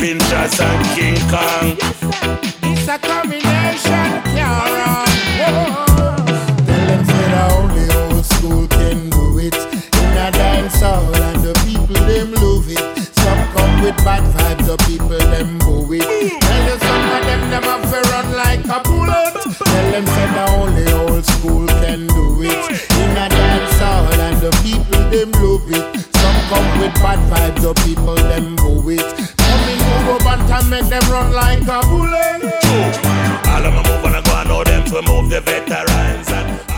Pinchas and King Kong. It's a combination, yeah. Tell them say the only old school can do it. In a dance hall and the people them love it. Some come with bad vibes, the people them boo it. Tell you some of them have to run like a bullet. Tell them say the only old school can do it. In a dance hall and the people them love it. Some come with bad vibes, the people them boo it. Come in over and make them run like a bullet. All of them move and go and know them to move the veterans. And